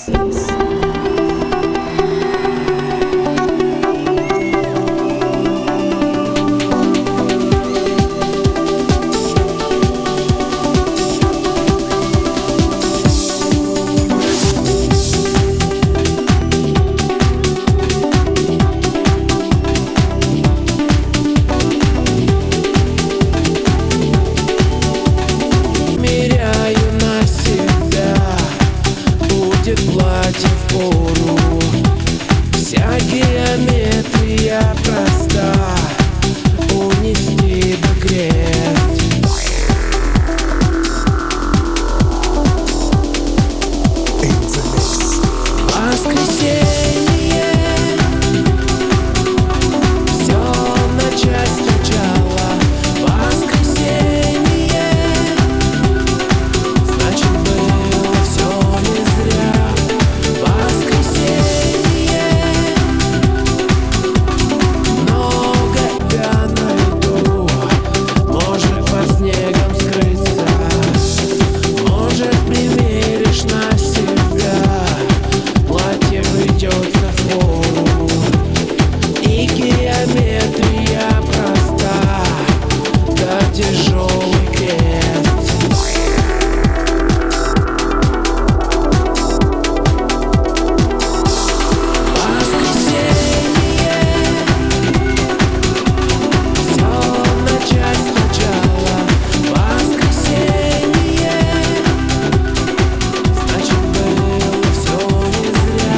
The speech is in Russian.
Платье впору, вся геометрия проста, унести бы крест. Воскресенье, все начать сначала. Воскресенье, значит было все не зря. Воскресенье, много тебя найду. Может под снегом скрыться, может примеришь на себя. Платье придется впору, и геометрия проста, да тяжелая.